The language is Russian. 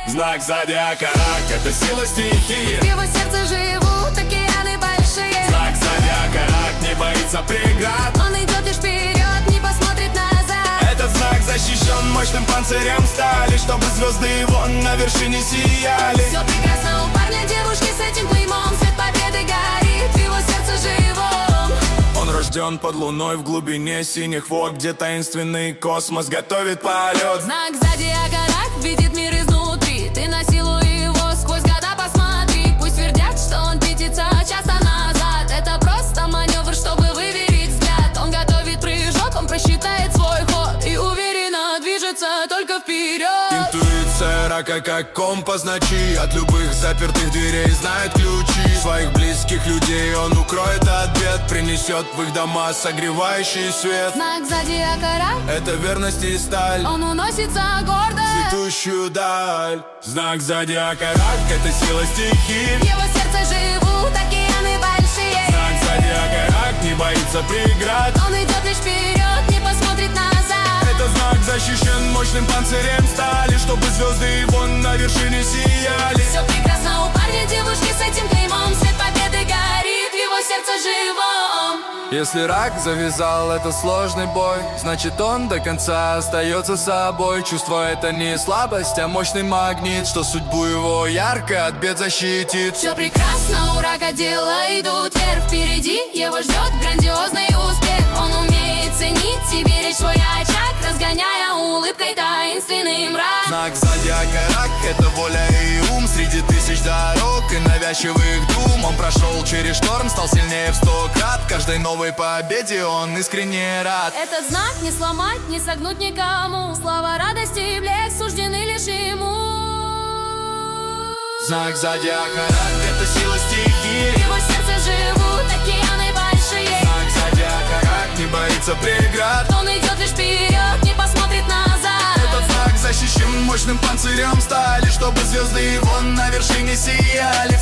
Знак зодиака Рак — это сила стихии. В его сердце живут океаны большие. Знак зодиака Рак не боится преград. Он идет лишь вперед, не посмотрит назад. Этот знак защищен мощным панцирем стали, чтобы звезды его на вершине сияли. Все прекрасно у парня, девушки с этим клеймом. Свет победы горит в его сердце живом. Он рожден под луной в глубине синих вод, где таинственный космос готовит полет. Знак зодиака Рак видит мир изнутри. Ты на силу его сквозь года посмотри. Пусть твердят, что он пятится часто назад. Это просто маневр, чтобы выверить взгляд. Он готовит прыжок, он просчитает свой ход и уверенно движется только вперед. Интуиция Рака как компас ночи. От любых запертых дверей знает ключи. Своих близких людей он укроет от бед, принесет в их дома согревающий свет. Знак зодиака Рак — Это верность и сталь, он уносится гордо цветущую даль. Знак зодиака Рак — это сила стихии. в его сердце живут океаны большие. Знак зодиака Рак не боится преград. Он идет лишь вперед, не посмотрит назад. Этот знак защищен мощным панцирем стали, чтобы звезды его на вершине сияли. Все прекрасно у парня, девушки с этим клеймом. Свет победы горит в его сердце живом. Если Рак завязал этот сложный бой, значит он до конца остается собой. Чувство — это не слабость, а мощный магнит, что судьбу его ярко от бед защитит. Все прекрасно у Рака, дела идут вверх. Впереди его ждет грандиозный успех. Он умеет ценить и беречь свой очаг, разгоняя улыбкой таинственный мрак. Знак зодиака Рак — это воля и ум. Среди тысяч дорог и навязчивых дум он прошел через шторм, стал сильнее в 100 крат. Каждой новой победе он искренне рад. Этот знак не сломать, не согнуть никому. Слава, радости и блеск суждены лишь ему. Знак зодиака Рак — это сила стихии. В его сердце живут океаны большие. Знак зодиака Рак не боится преград. Он идет лишь вперед, не посмотрит назад. Этот знак защищен мощным панцирем стали, чтобы звезды его на вершине сияли.